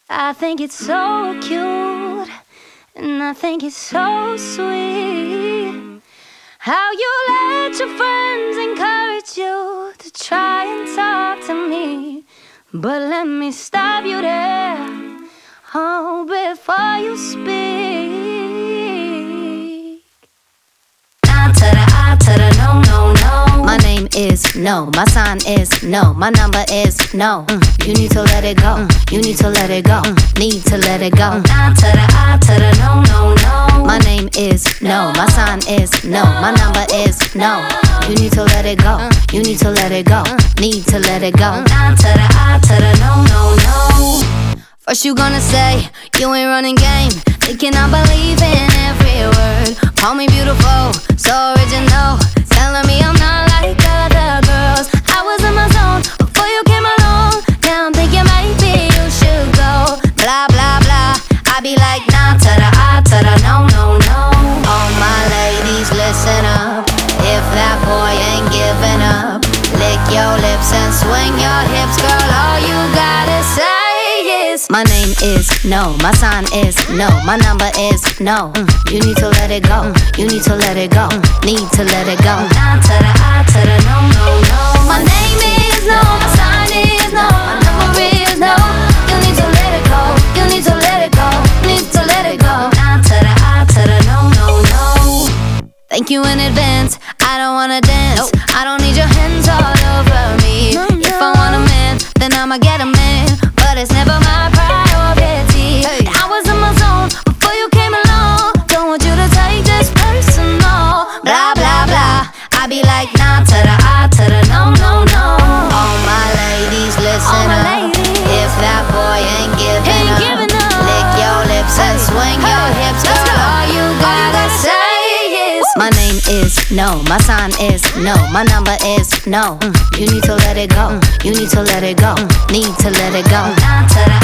I think it's so cute, and I think it's so sweet how you let your friends encourage you to try and talk to me. But let me stop you there, oh, before you speak. Nah to the I to the no, no, no. My name is no, my sign is no, my number is no. You need to let it go, you need to let it go, need to let it go. Nah to the I to the no, no, no. My name is no, my sign is no, my number is no. You need to let it go, you need to let it go, need to let it go. Nah to the I to the no, no, no. First you gonna say you ain't running game, thinking I believe in every word. Call me beautiful, so original, telling me I'm not like other girls. I was in my zone before you came along, now I'm thinking maybe you should go. Blah, blah, blah, I be like nah to the I to the no, no, no. All my ladies listen up, if that boy ain't giving up, lick your lips and swing your hips, girl, all you gotta say. My name is no, my sign is no, my number is no. You need to let it go, you need to let it go, need to let it go. Nah to the I to the no, no, no. My name is no, my sign is no, my number is no. You need to let it go, you need to let it go, need to let it go. Nah to the I to the no, no, no. Thank you in advance, I don't wanna dance, I don't need your hands all over me. If I want a man, then I'ma get a man, but it's never my priority. I was in my zone before you came along, don't want you to take this personal. Blah, blah, blah, I be like nah to the I to the no, no, no. All my ladies listen up, if that boy ain't giving up, lick your lips and swing your hips, girl, all you gotta say. My name is no, my sign is no, my number is no. You need to let it go, you need to let it go, need to let it go. Nah to the